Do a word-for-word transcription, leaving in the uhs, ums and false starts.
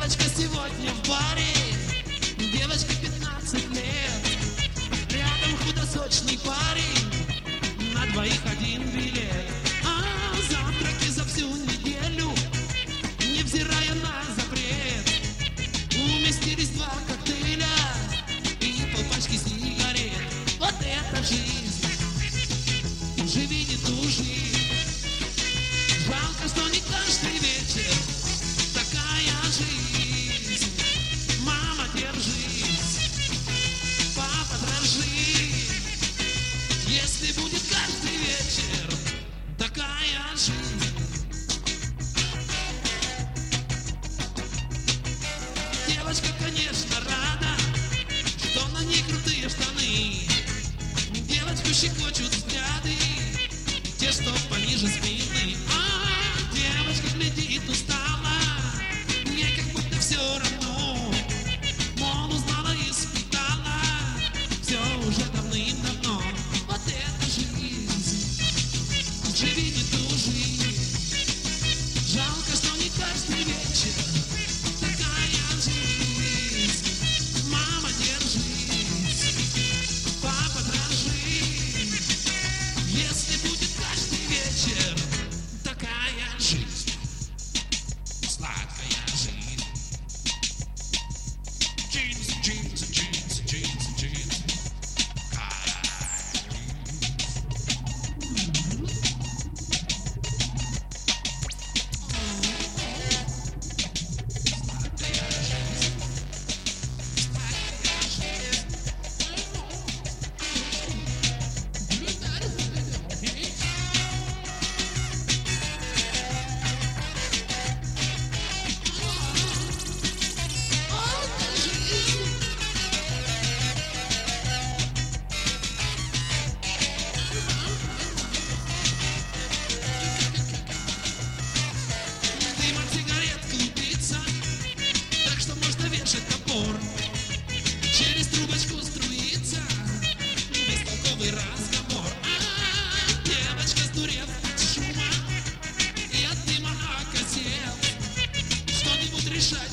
Девочка сегодня в баре, девочке пятнадцать лет. Рядом худосочный парень, на двоих один билет. А завтраки за всю неделю, невзирая на запрет, уместились два коктейля и полпачки сигарет. Вот это жизнь, живи не тужи. Жалко, что не каждый вечер такая жизнь. Мама, держись, папа, дрожи. Если будет каждый вечер такая жизнь. Девочка, конечно, рада, что на ней крутые штаны. Девочку щекочут взгляды, те, что пониже спины. А девочка глядит устала, ей как будто все равно. Мол, узнала и испытала все уже давным-давно. Вот это жизнь, живи не тужи. Жалко, что не каждый вечер такая жизнь. Мама, держись, папа, дрожи. Если будет каждый вечер такая жизнь, сладкая жизнь. Джинсы, джинсы, джинсы, джинсы, джинсы. Дым от сигарет клубится, так что можно вешать топор. Через трубочку струится бестолковый разговор. А девочка, сдурев от шума и от дыма окосев, что-нибудь решать